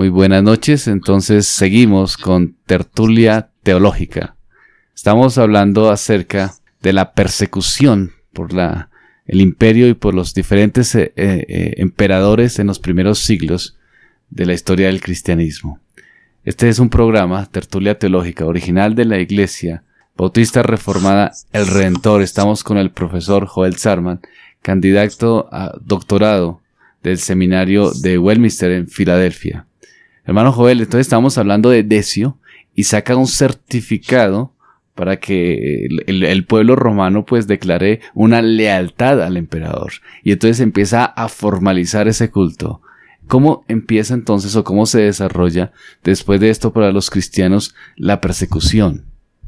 Muy buenas noches. Entonces seguimos con Tertulia Teológica. Estamos hablando acerca de la persecución por el imperio y por los diferentes emperadores en los primeros siglos de la historia del cristianismo. Este es un programa, Tertulia Teológica, original de la Iglesia Bautista Reformada El Redentor. Estamos con el profesor Joel Zarman, candidato a doctorado del seminario de Westminster en Filadelfia. Hermano Joel, entonces estamos hablando de Decio y saca un certificado para que el pueblo romano pues declare una lealtad al emperador. Y entonces empieza a formalizar ese culto. ¿Cómo empieza entonces o cómo se desarrolla después de esto para los cristianos la persecución?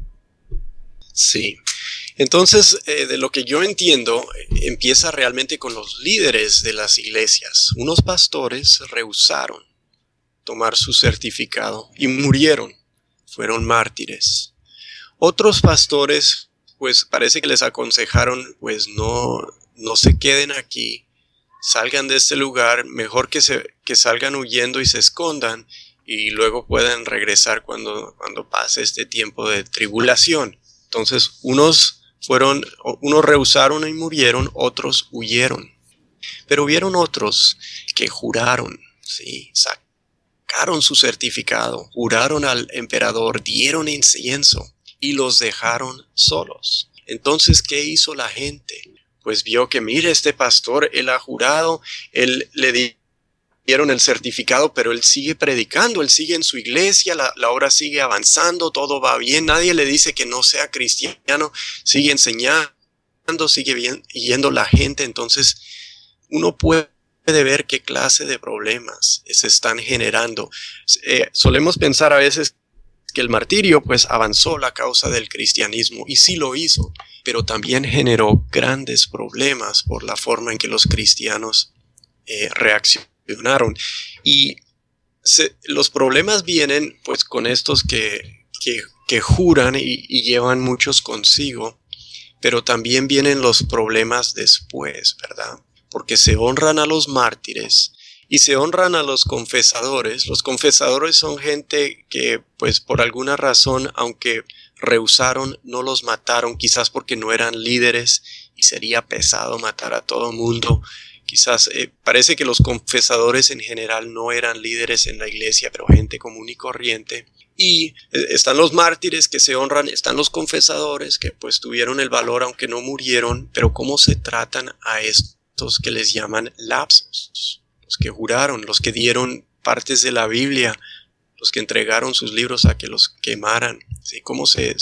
Sí, entonces de lo que yo entiendo empieza realmente con los líderes de las iglesias. Unos pastores rehusaron tomar su certificado y murieron, fueron mártires. Otros pastores pues parece que les aconsejaron pues no se queden aquí, salgan de este lugar, mejor que salgan huyendo y se escondan y luego puedan regresar cuando pase este tiempo de tribulación. Entonces unos rehusaron y murieron, otros huyeron. Pero hubieron otros que juraron, ¿sí? Sacaron su certificado, juraron al emperador, dieron incienso y los dejaron solos. Entonces, ¿qué hizo la gente? Pues vio que, mire, este pastor, él ha jurado, él le dieron el certificado, pero él sigue predicando, él sigue en su iglesia, la obra sigue avanzando, todo va bien, nadie le dice que no sea cristiano, sigue enseñando, sigue bien, yendo la gente. Entonces uno puede ver qué clase de problemas se están generando. Solemos pensar a veces que el martirio pues avanzó la causa del cristianismo, y sí lo hizo, pero también generó grandes problemas por la forma en que los cristianos reaccionaron. Y los problemas vienen pues con estos que juran y llevan muchos consigo, pero también vienen los problemas después, ¿verdad? Porque se honran a los mártires y se honran a los confesadores. Los confesadores son gente que pues por alguna razón, aunque rehusaron, no los mataron, quizás porque no eran líderes y sería pesado matar a todo mundo. Quizás parece que los confesadores en general no eran líderes en la iglesia, pero gente común y corriente. Y están los mártires que se honran, están los confesadores que pues tuvieron el valor aunque no murieron. Pero ¿cómo se tratan a estos que les llaman lapsos? Los que juraron, los que dieron partes de la Biblia, los que entregaron sus libros a que los quemaran, ¿sí? ¿Cómo se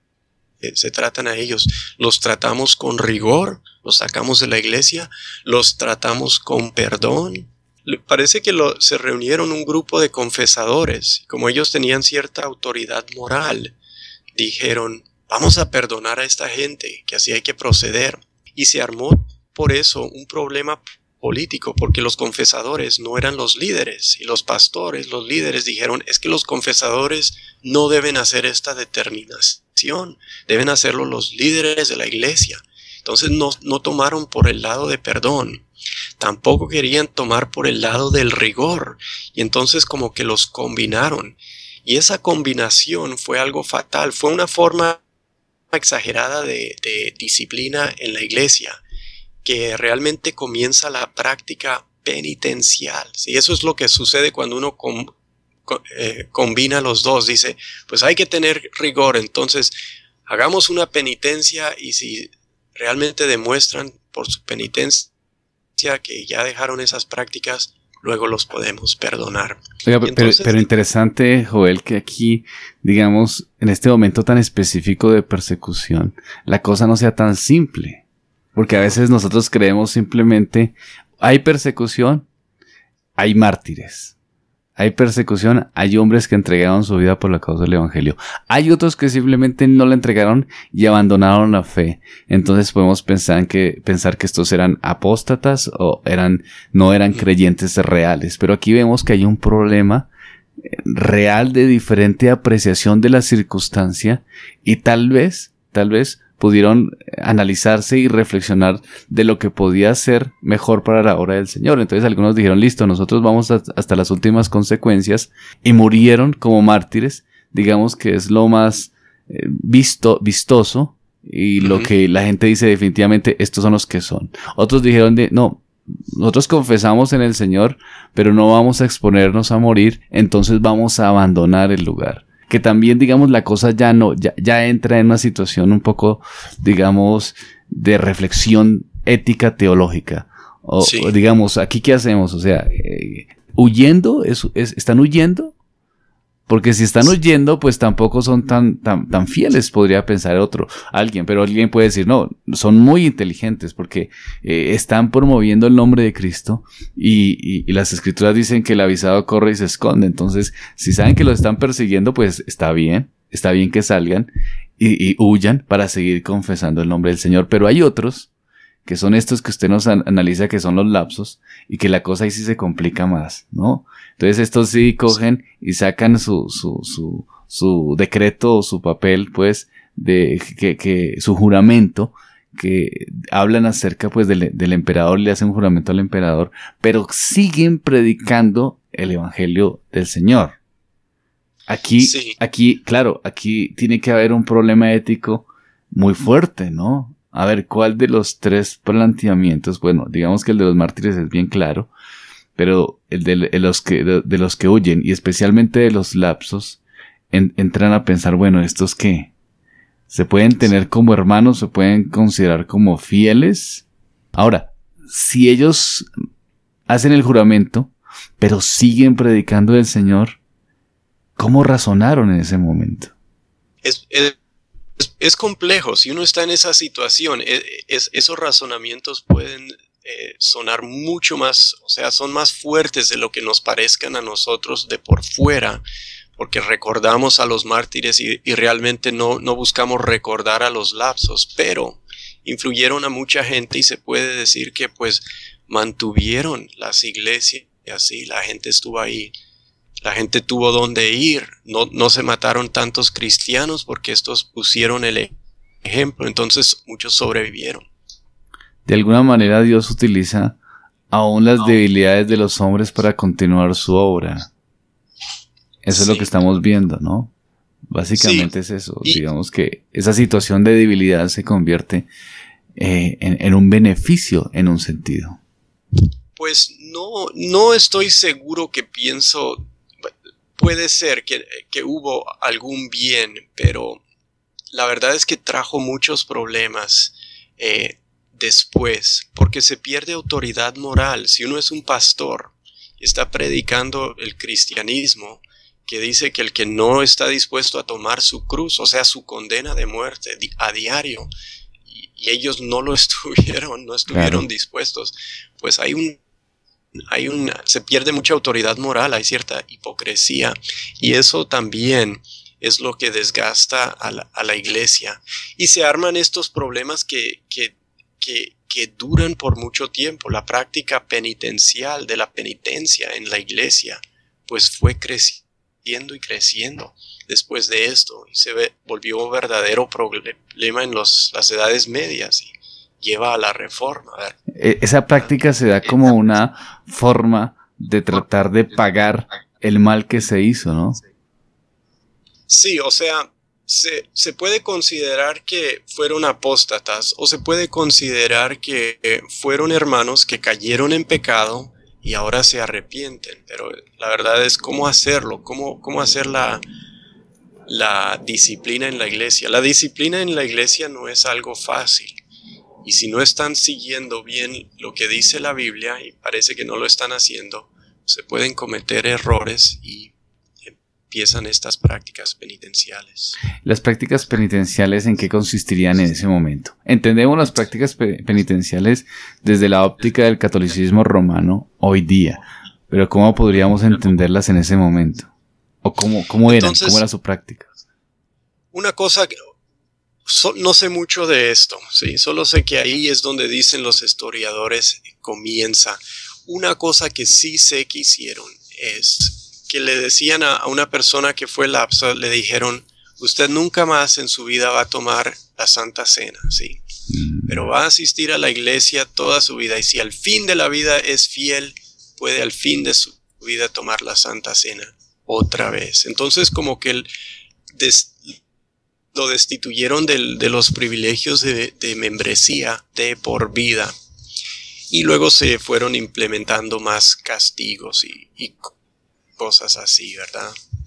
tratan a ellos? ¿Los tratamos con rigor? ¿Los sacamos de la iglesia? ¿Los tratamos con perdón? Parece que se reunieron un grupo de confesadores, y como ellos tenían cierta autoridad moral, dijeron, vamos a perdonar a esta gente, que así hay que proceder. Y se armó por eso un problema político, porque los confesadores no eran los líderes, y los pastores, los líderes, dijeron, es que los confesadores no deben hacer esta determinación, deben hacerlo los líderes de la iglesia. Entonces no tomaron por el lado de perdón, tampoco querían tomar por el lado del rigor, y entonces como que los combinaron, y esa combinación fue algo fatal, fue una forma exagerada de disciplina en la iglesia, que realmente comienza la práctica penitencial. ¿Sí? Eso es lo que sucede cuando uno combina los dos. Dice, pues hay que tener rigor, entonces hagamos una penitencia, y si realmente demuestran por su penitencia que ya dejaron esas prácticas, luego los podemos perdonar. Oiga, pero interesante, Joel, que aquí, digamos, en este momento tan específico de persecución, la cosa no sea tan simple. Porque a veces nosotros creemos simplemente, hay persecución, hay mártires. Hay persecución, hay hombres que entregaron su vida por la causa del evangelio. Hay otros que simplemente no la entregaron y abandonaron la fe. Entonces podemos pensar que estos eran apóstatas o no eran creyentes reales. Pero aquí vemos que hay un problema real de diferente apreciación de la circunstancia, y tal vez pudieron analizarse y reflexionar de lo que podía ser mejor para la obra del Señor. Entonces algunos dijeron, listo, nosotros vamos hasta las últimas consecuencias, y murieron como mártires, digamos que es lo más vistoso, y lo que la gente dice definitivamente, estos son los que son. Otros dijeron no, nosotros confesamos en el Señor, pero no vamos a exponernos a morir, entonces vamos a abandonar el lugar. Que también, digamos, la cosa ya entra en una situación un poco, digamos, de reflexión ética teológica. O digamos, ¿aquí qué hacemos? O sea, ¿huyendo? ¿Están huyendo? Porque si están huyendo, pues tampoco son tan fieles, podría pensar alguien. Pero alguien puede decir, no, son muy inteligentes porque están promoviendo el nombre de Cristo, y las Escrituras dicen que el avisado corre y se esconde. Entonces, si saben que los están persiguiendo, pues está bien que salgan y huyan para seguir confesando el nombre del Señor. Pero hay otros, que son estos que usted nos analiza, que son los lapsos, y que la cosa ahí sí se complica más, ¿no? Entonces estos sí cogen y sacan su decreto o su papel, pues, que su juramento, que hablan acerca, pues, del emperador, le hacen un juramento al emperador, pero siguen predicando el evangelio del Señor. Aquí, claro, aquí tiene que haber un problema ético muy fuerte, ¿no? A ver, ¿cuál de los tres planteamientos? Bueno, digamos que el de los mártires es bien claro, pero el de los que huyen, y especialmente de los lapsos, entran a pensar, bueno, ¿estos qué? ¿Se pueden tener como hermanos? ¿Se pueden considerar como fieles? Ahora, si ellos hacen el juramento, pero siguen predicando del Señor, ¿cómo razonaron en ese momento? Es complejo. Si uno está en esa situación, esos razonamientos pueden sonar mucho más, o sea, son más fuertes de lo que nos parezcan a nosotros de por fuera, porque recordamos a los mártires y realmente no buscamos recordar a los lapsos, pero influyeron a mucha gente, y se puede decir que pues mantuvieron las iglesias, y así la gente estuvo ahí. La gente tuvo donde ir, no se mataron tantos cristianos porque estos pusieron el ejemplo, entonces muchos sobrevivieron. De alguna manera Dios utiliza aún las debilidades de los hombres para continuar su obra. Eso es lo que estamos viendo, ¿no? Básicamente es eso. Digamos que esa situación de debilidad se convierte en un beneficio en un sentido. Pues no estoy seguro que pienso. Puede ser que hubo algún bien, pero la verdad es que trajo muchos problemas después, porque se pierde autoridad moral. Si uno es un pastor y está predicando el cristianismo, que dice que el que no está dispuesto a tomar su cruz, o sea, su condena de muerte a diario, y ellos no estuvieron claro, dispuestos, pues se pierde mucha autoridad moral, hay cierta hipocresía, y eso también es lo que desgasta a la iglesia, y se arman estos problemas que duran por mucho tiempo. La práctica penitencial de la penitencia en la iglesia pues fue creciendo y creciendo después de esto, y volvió un verdadero problema en las edades medias, y lleva a la reforma. A ver. Esa práctica se da como una forma de tratar de pagar el mal que se hizo, ¿no? Sí, o sea, se puede considerar que fueron apóstatas, o se puede considerar que fueron hermanos que cayeron en pecado y ahora se arrepienten, pero la verdad es cómo hacerlo, cómo hacer la disciplina en la iglesia. La disciplina en la iglesia no es algo fácil. Y si no están siguiendo bien lo que dice la Biblia, y parece que no lo están haciendo, se pueden cometer errores y empiezan estas prácticas penitenciales. ¿Las prácticas penitenciales en qué consistirían en ese momento? Entendemos las prácticas penitenciales desde la óptica del catolicismo romano hoy día, pero ¿cómo podríamos entenderlas en ese momento? ¿O cómo eran? ¿Cómo era su práctica? Una cosa que no sé mucho de esto, ¿sí? Solo sé que ahí es donde dicen los historiadores comienza. Una cosa que sí sé que hicieron es que le decían a una persona que fue lapsa, le dijeron, usted nunca más en su vida va a tomar la Santa Cena, ¿sí? Pero va a asistir a la iglesia toda su vida, y si al fin de la vida es fiel, puede al fin de su vida tomar la Santa Cena otra vez. Entonces como que lo destituyeron de los privilegios de membresía de por vida, y luego se fueron implementando más castigos y cosas así, ¿verdad?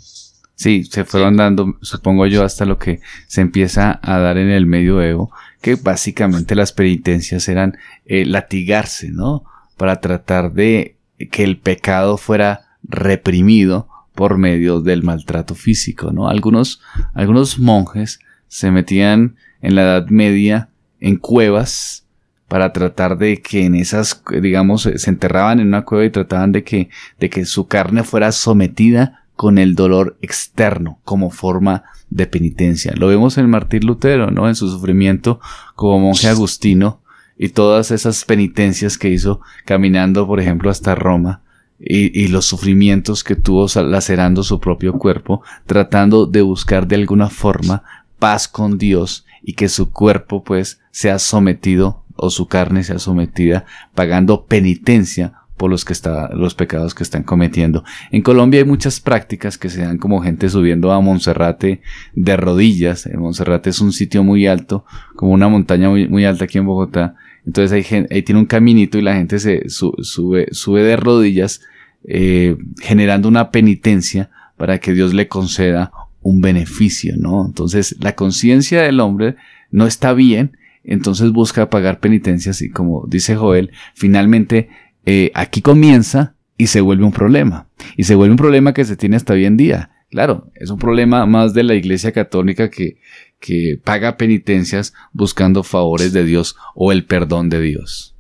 Sí, se fueron dando, supongo yo, hasta lo que se empieza a dar en el medioevo, que básicamente las penitencias eran latigarse, ¿no? Para tratar de que el pecado fuera reprimido por medio del maltrato físico, ¿no? Algunos monjes se metían en la Edad Media en cuevas para tratar de que en esas, digamos, se enterraban en una cueva y trataban de que su carne fuera sometida con el dolor externo como forma de penitencia. Lo vemos en Martín Lutero, ¿no? En su sufrimiento como monje agustino y todas esas penitencias que hizo caminando, por ejemplo, hasta Roma, y los sufrimientos que tuvo lacerando su propio cuerpo, tratando de buscar de alguna forma paz con Dios y que su cuerpo pues sea sometido, o su carne sea sometida, pagando penitencia por los pecados que están cometiendo. En Colombia hay muchas prácticas que se dan, como gente subiendo a Monserrate de rodillas. Monserrate es un sitio muy alto, como una montaña muy, muy alta aquí en Bogotá. Entonces ahí tiene un caminito y la gente se sube de rodillas, generando una penitencia para que Dios le conceda un beneficio, ¿no? Entonces la conciencia del hombre no está bien, entonces busca pagar penitencias, y como dice Joel, finalmente aquí comienza y se vuelve un problema. Y se vuelve un problema que se tiene hasta hoy en día. Claro, es un problema más de la Iglesia Católica que paga penitencias buscando favores de Dios o el perdón de Dios.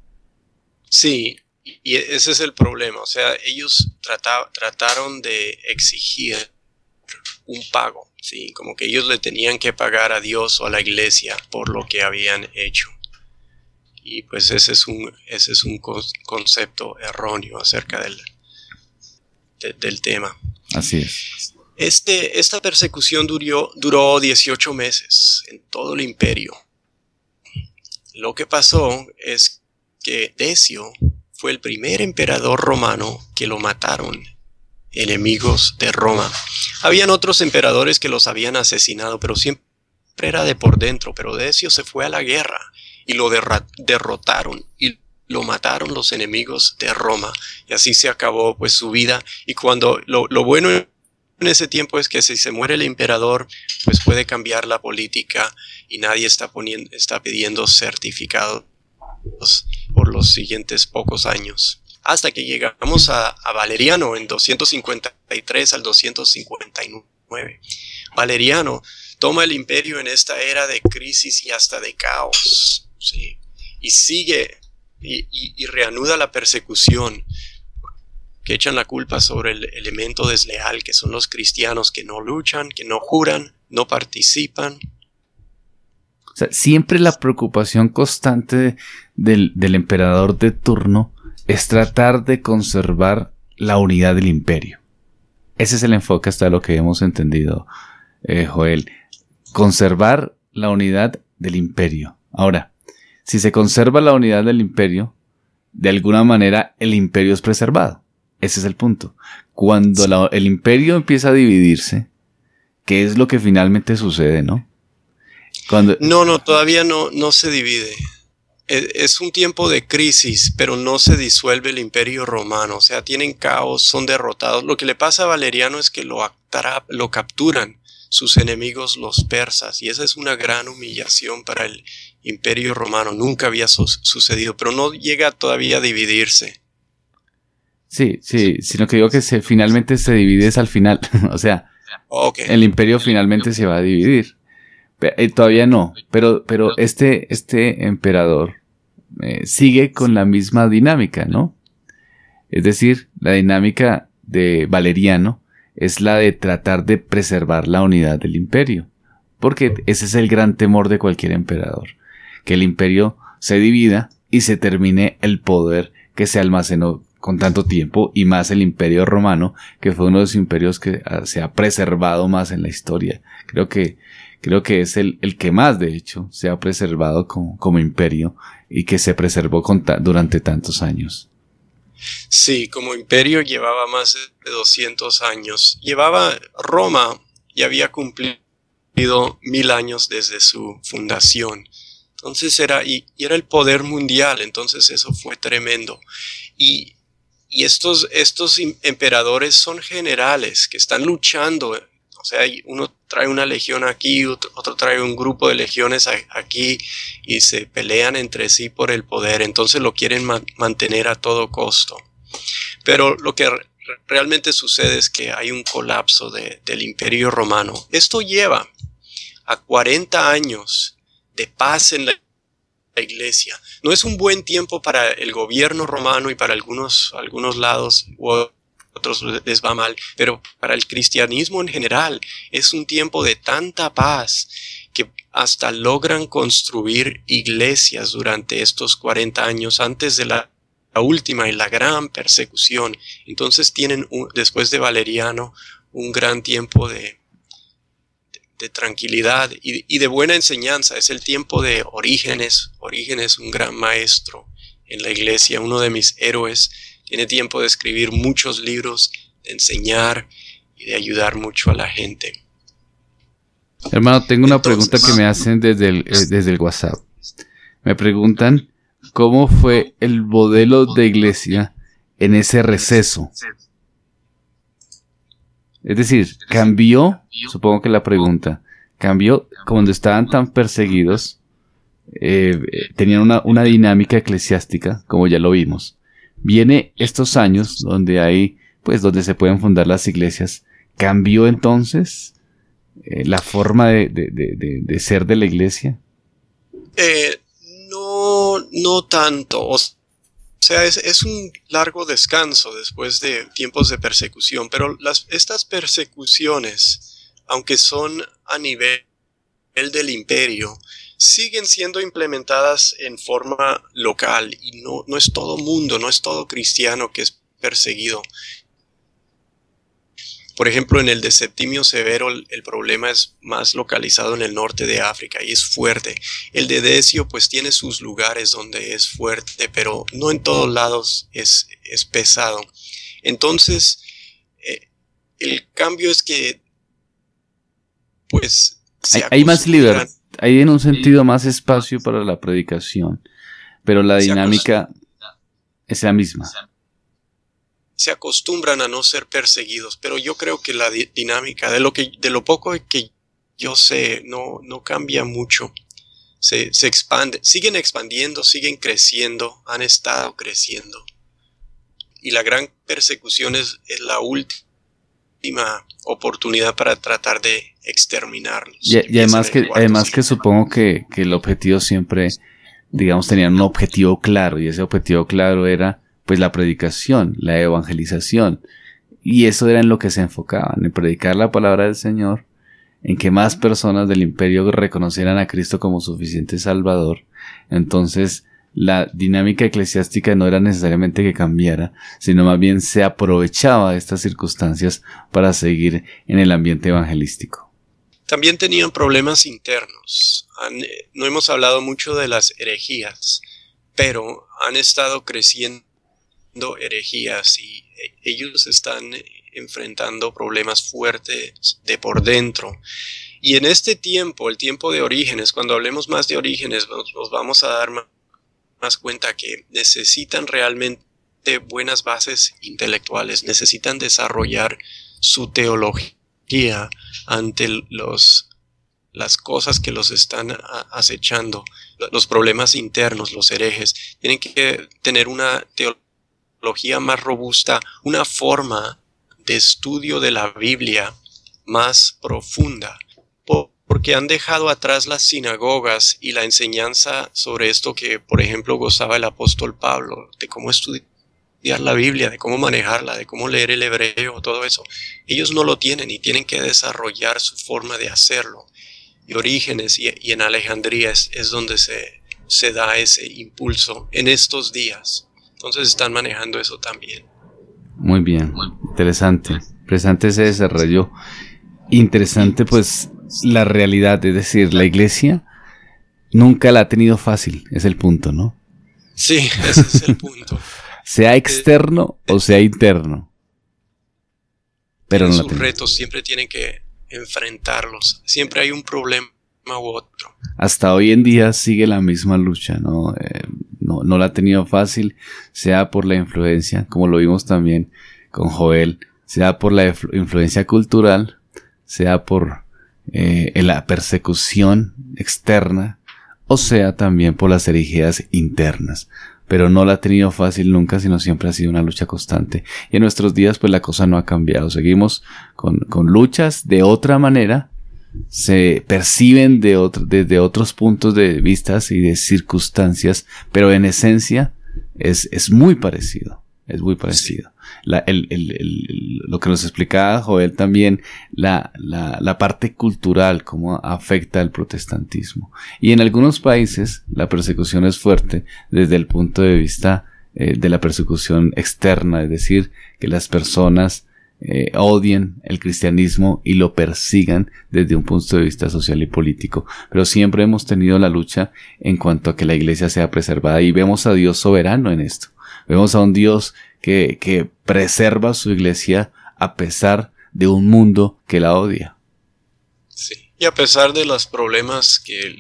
Sí, y ese es el problema. O sea, ellos trataron de exigir un pago, ¿sí? Como que ellos le tenían que pagar a Dios o a la Iglesia por lo que habían hecho. Y pues ese es un concepto erróneo acerca del tema. Así es. Esta persecución duró 18 meses en todo el imperio. Lo que pasó es que Decio fue el primer emperador romano que lo mataron enemigos de Roma. Habían otros emperadores que los habían asesinado, pero siempre era de por dentro. Pero Decio se fue a la guerra y lo derrotaron y lo mataron los enemigos de Roma. Y así se acabó pues su vida. Y cuando lo bueno en ese tiempo es que si se muere el emperador, pues puede cambiar la política y nadie está pidiendo certificados por los siguientes pocos años. Hasta que llegamos a Valeriano en 253 al 259. Valeriano toma el imperio en esta era de crisis y hasta de caos, ¿sí? Y sigue y reanuda la persecución, que echan la culpa sobre el elemento desleal, que son los cristianos que no luchan, que no juran, no participan. O sea, siempre la preocupación constante del emperador de turno es tratar de conservar la unidad del imperio. Ese es el enfoque hasta lo que hemos entendido, Joel. Conservar la unidad del imperio. Ahora, si se conserva la unidad del imperio, de alguna manera el imperio es preservado. Ese es el punto. Cuando el imperio empieza a dividirse, ¿qué es lo que finalmente sucede, no? No, todavía no se divide. Es un tiempo de crisis, pero no se disuelve el imperio romano. O sea, tienen caos, son derrotados. Lo que le pasa a Valeriano es que lo capturan sus enemigos los persas, y esa es una gran humillación para el imperio romano. Nunca había sucedido, pero no llega todavía a dividirse. Sí, sino que digo que finalmente se divide al final. O sea, okay. El imperio finalmente se va a dividir. Todavía no, pero este emperador sigue con la misma dinámica, ¿no? Es decir, la dinámica de Valeriano es la de tratar de preservar la unidad del imperio, porque ese es el gran temor de cualquier emperador, que el imperio se divida y se termine el poder que se almacenó con tanto tiempo, y más el imperio romano, que fue uno de los imperios que se ha preservado más en la historia. Creo que Creo que es el que más, de hecho, se ha preservado como imperio y que se preservó durante tantos años. Sí, como imperio llevaba más de 200 años. Roma ya había cumplido 1000 años desde su fundación. Entonces era el poder mundial, entonces eso fue tremendo. Y estos emperadores son generales que están luchando. O sea, uno trae una legión aquí, otro trae un grupo de legiones aquí y se pelean entre sí por el poder. Entonces lo quieren mantener a todo costo. Pero lo que realmente sucede es que hay un colapso del Imperio Romano. Esto lleva a 40 años de paz en la Iglesia. No es un buen tiempo para el gobierno romano y para algunos lados u otros les va mal, pero para el cristianismo en general es un tiempo de tanta paz que hasta logran construir iglesias durante estos 40 años antes de la última y la gran persecución. Entonces tienen, después de Valeriano, un gran tiempo de tranquilidad y de buena enseñanza. Es el tiempo de Orígenes. Orígenes, un gran maestro en la iglesia, uno de mis héroes. Tiene tiempo de escribir muchos libros, de enseñar y de ayudar mucho a la gente. Hermano, tengo una pregunta que me hacen desde el WhatsApp. Me preguntan cómo fue el modelo de iglesia en ese receso. Es decir, cambió, supongo que la pregunta, cambió cuando estaban tan perseguidos, tenían una dinámica eclesiástica, como ya lo vimos. Viene estos años donde donde se pueden fundar las iglesias. ¿Cambió entonces la forma de ser de la iglesia? No tanto. O sea, es un largo descanso después de tiempos de persecución, pero estas persecuciones, aunque son a nivel del imperio, siguen siendo implementadas en forma local y no es todo mundo, no es todo cristiano que es perseguido. Por ejemplo, en el de Septimio Severo el problema es más localizado en el norte de África y es fuerte. El de Decio pues tiene sus lugares donde es fuerte, pero no en todos lados es pesado. Entonces, el cambio es que pues hay más libertad, hay en un sentido más espacio para la predicación, pero la dinámica es la misma. Se acostumbran a no ser perseguidos, pero yo creo que la dinámica de lo poco que yo sé no cambia mucho. Se expande, siguen expandiendo, siguen creciendo, han estado creciendo. Y la gran persecución es la última oportunidad para tratar de exterminarlos. Y además que supongo que el objetivo siempre, digamos, tenían un objetivo claro, y ese objetivo claro era pues la predicación, la evangelización, y eso era en lo que se enfocaban, en predicar la palabra del Señor, en que más personas del imperio reconocieran a Cristo como suficiente Salvador. Entonces la dinámica eclesiástica no era necesariamente que cambiara, sino más bien se aprovechaba de estas circunstancias para seguir en el ambiente evangelístico. También tenían problemas internos. No hemos hablado mucho de las herejías, pero han estado creciendo herejías y ellos están enfrentando problemas fuertes de por dentro. Y en este tiempo, el tiempo de Orígenes, cuando hablemos más de Orígenes, nos vamos a dar más cuenta que necesitan realmente buenas bases intelectuales, necesitan desarrollar su teología ante las cosas que los están acechando, los problemas internos, los herejes. Tienen que tener una teología más robusta, una forma de estudio de la Biblia más profunda, porque han dejado atrás las sinagogas y la enseñanza sobre esto que, por ejemplo, gozaba el apóstol Pablo, de cómo estudiar la Biblia, de cómo manejarla, de cómo leer el hebreo, todo eso. Ellos no lo tienen y tienen que desarrollar su forma de hacerlo. Y Orígenes y en Alejandría es donde se da ese impulso en estos días. Entonces están manejando eso también. Muy bien, interesante. Interesante ese desarrollo. Interesante pues la realidad, es decir, la iglesia nunca la ha tenido fácil, es el punto, ¿no? Sí, ese es el punto. Sea externo o sea interno. Pero no sus retos siempre tienen que enfrentarlos. Siempre hay un problema u otro. Hasta hoy en día sigue la misma lucha, ¿no? No la ha tenido fácil, sea por la influencia, como lo vimos también con Joel, sea por la influencia cultural, sea por la persecución externa, o sea también por las herejías internas. Pero no la ha tenido fácil nunca, sino siempre ha sido una lucha constante. Y en nuestros días pues la cosa no ha cambiado. Seguimos con luchas de otra manera, se perciben desde otros puntos de vista y de circunstancias, pero en esencia es muy parecido. Es muy parecido. Lo que nos explicaba Joel también, la parte cultural, cómo afecta al protestantismo. Y en algunos países la persecución es fuerte desde el punto de vista de la persecución externa, es decir, que las personas odien el cristianismo y lo persigan desde un punto de vista social y político. Pero siempre hemos tenido la lucha en cuanto a que la iglesia sea preservada, y vemos a Dios soberano en esto. Vemos a un Dios que preserva su iglesia a pesar de un mundo que la odia. Sí, y a pesar de los problemas que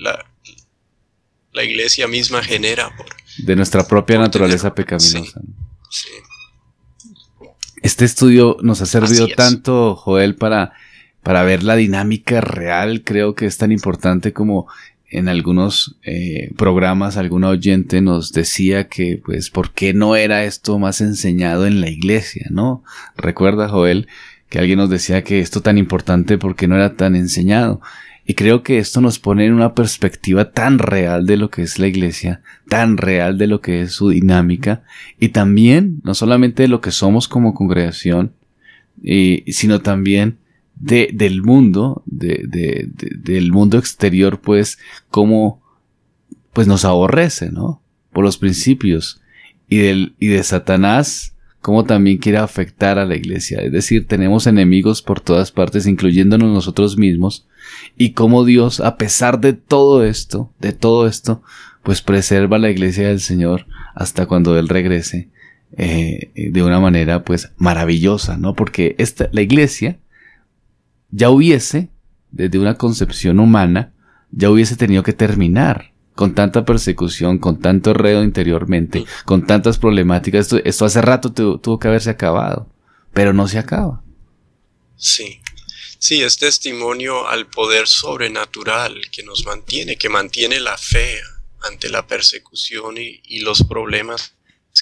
la iglesia misma genera. De nuestra propia naturaleza pecaminosa. Sí. Este estudio nos ha servido tanto, Joel, para ver la dinámica real. Creo que es tan importante como en algunos programas algún oyente nos decía que, pues, ¿por qué no era esto más enseñado en la iglesia, no? ¿Recuerda, Joel, que alguien nos decía que esto tan importante, ¿por qué no era tan enseñado? Y creo que esto nos pone en una perspectiva tan real de lo que es la iglesia, tan real de lo que es su dinámica, y también, no solamente de lo que somos como congregación, sino también del mundo, del mundo exterior, pues, cómo pues nos aborrece, ¿no? Por los principios, y de Satanás, cómo también quiere afectar a la iglesia. Es decir, tenemos enemigos por todas partes, incluyéndonos nosotros mismos, y cómo Dios, a pesar de todo esto, pues preserva la iglesia del Señor hasta cuando Él regrese, de una manera pues maravillosa, ¿no? Porque la iglesia ya hubiese, desde una concepción humana, ya hubiese tenido que terminar con tanta persecución, con tanto enredo interiormente, con tantas problemáticas. Esto hace rato tuvo que haberse acabado, pero no se acaba. Sí, es testimonio al poder sobrenatural que nos mantiene, que mantiene la fe ante la persecución y los problemas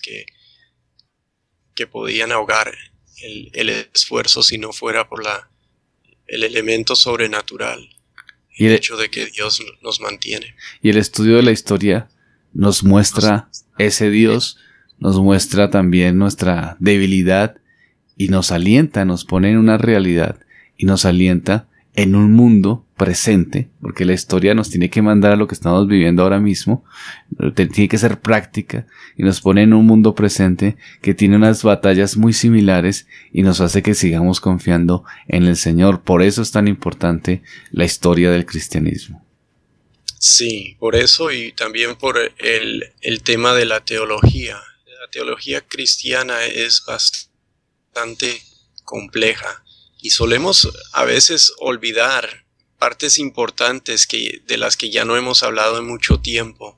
que podían ahogar el esfuerzo si no fuera por el elemento sobrenatural, y el hecho de que Dios nos mantiene. Y el estudio de la historia nos muestra ese Dios, nos muestra también nuestra debilidad, y nos alienta, nos pone en una realidad, y nos alienta en un mundo presente, porque la historia nos tiene que mandar a lo que estamos viviendo ahora mismo, tiene que ser práctica, y nos pone en un mundo presente que tiene unas batallas muy similares, y nos hace que sigamos confiando en el Señor. Por eso es tan importante la historia del cristianismo. Sí, por eso, y también por el tema de la teología. La teología cristiana es bastante compleja, y solemos a veces olvidar partes importantes de las que ya no hemos hablado en mucho tiempo.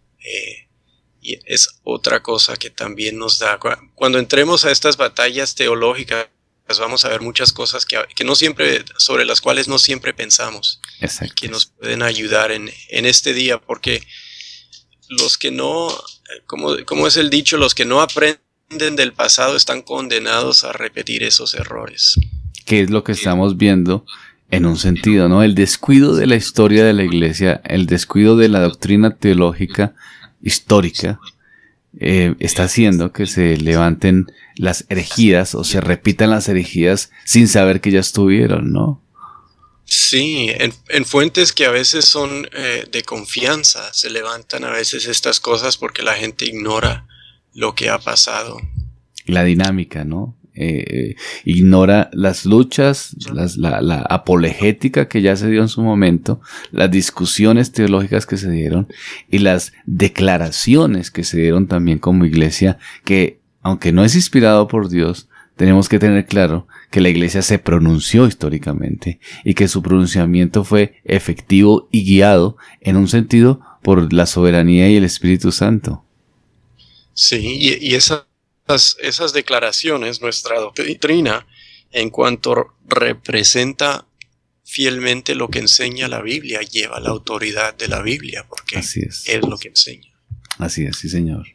Y es otra cosa que también nos da. Cuando entremos a estas batallas teológicas, vamos a ver muchas cosas que no siempre, sobre las cuales no siempre pensamos. Exacto. Que nos pueden ayudar en este día, porque los que no, como es el dicho, los que no aprenden del pasado están condenados a repetir esos errores. Que es lo que estamos viendo en un sentido, ¿no? El descuido de la historia de la iglesia, el descuido de la doctrina teológica histórica, está haciendo que se levanten las herejías o se repitan las herejías sin saber que ya estuvieron, ¿no? Sí, en fuentes que a veces son de confianza se levantan a veces estas cosas porque la gente ignora lo que ha pasado. La dinámica, ¿no? ignora las luchas, la apologética que ya se dio en su momento, las discusiones teológicas que se dieron y las declaraciones que se dieron también como iglesia, que aunque no es inspirado por Dios, tenemos que tener claro que la iglesia se pronunció históricamente y que su pronunciamiento fue efectivo y guiado en un sentido por la soberanía y el Espíritu Santo. Sí, y esas declaraciones, nuestra doctrina, en cuanto representa fielmente lo que enseña la Biblia, lleva la autoridad de la Biblia, porque es lo que enseña. Así es, sí, señor.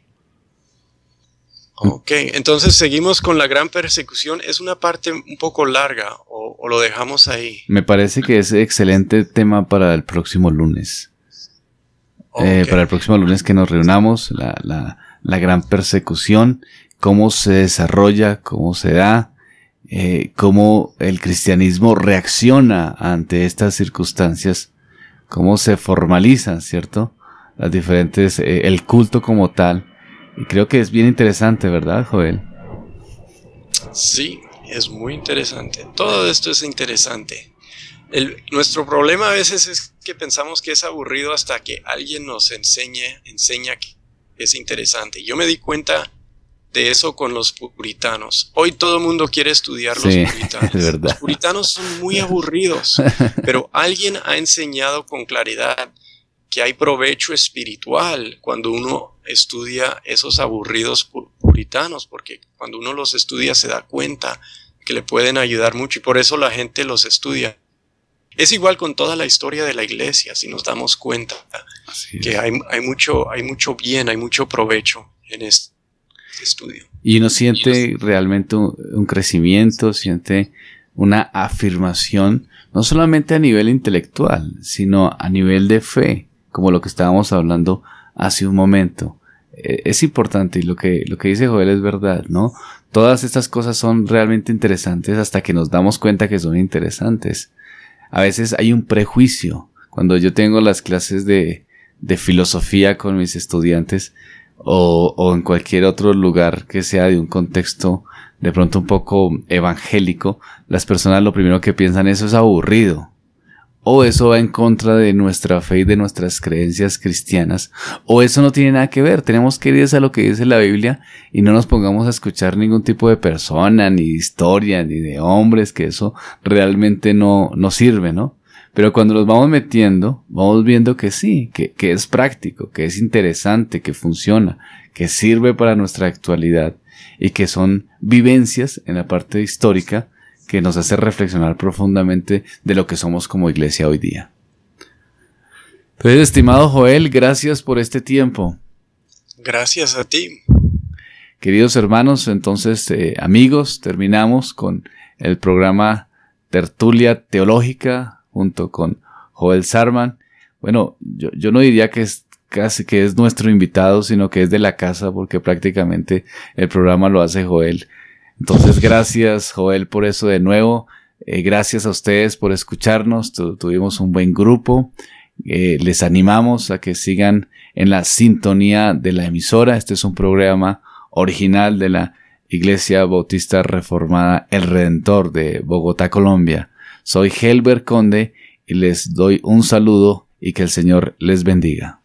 Ok, entonces seguimos con la gran persecución. Es una parte un poco larga, o lo dejamos ahí. Me parece que es excelente tema para el próximo lunes. Okay. Para el próximo lunes que nos reunamos, la gran persecución, cómo se desarrolla, cómo se da, cómo el cristianismo reacciona ante estas circunstancias, cómo se formalizan, ¿cierto? Las diferentes, el culto como tal. Y creo que es bien interesante, ¿verdad, Joel? Sí, es muy interesante. Todo esto es interesante. Nuestro problema a veces es que pensamos que es aburrido hasta que alguien nos enseña que es interesante. Yo me di cuenta de eso con los puritanos. Hoy todo el mundo quiere estudiar los puritanos. Es verdad. Los puritanos son muy aburridos, pero alguien ha enseñado con claridad que hay provecho espiritual cuando uno estudia esos aburridos puritanos, porque cuando uno los estudia se da cuenta que le pueden ayudar mucho y por eso la gente los estudia. Es igual con toda la historia de la iglesia, si nos damos cuenta que hay mucho bien, hay mucho provecho en este estudio. Y uno siente realmente un crecimiento, siente una afirmación, no solamente a nivel intelectual, sino a nivel de fe, como lo que estábamos hablando hace un momento. Es importante, y lo que dice Joel es verdad, ¿no? Todas estas cosas son realmente interesantes hasta que nos damos cuenta que son interesantes. A veces hay un prejuicio. Cuando yo tengo las clases de filosofía con mis estudiantes o en cualquier otro lugar que sea de un contexto de pronto un poco evangélico, las personas lo primero que piensan eso es aburrido. O eso va en contra de nuestra fe y de nuestras creencias cristianas, o eso no tiene nada que ver. Tenemos que ir a lo que dice la Biblia y no nos pongamos a escuchar ningún tipo de persona, ni de historia, ni de hombres, que eso realmente no sirve, ¿no? Pero cuando nos vamos metiendo, vamos viendo que sí, que es práctico, que es interesante, que funciona, que sirve para nuestra actualidad y que son vivencias en la parte histórica que nos hace reflexionar profundamente de lo que somos como iglesia hoy día. Entonces, estimado Joel, gracias por este tiempo. Gracias a ti. Queridos hermanos, entonces, amigos, terminamos con el programa Tertulia Teológica junto con Joel Sarman. Bueno, yo no diría que es casi que es nuestro invitado, sino que es de la casa, porque prácticamente el programa lo hace Joel. Entonces, gracias, Joel, por eso de nuevo. Gracias a ustedes por escucharnos. Tuvimos un buen grupo. Les animamos a que sigan en la sintonía de la emisora. Este es un programa original de la Iglesia Bautista Reformada El Redentor de Bogotá, Colombia. Soy Helber Conde y les doy un saludo y que el Señor les bendiga.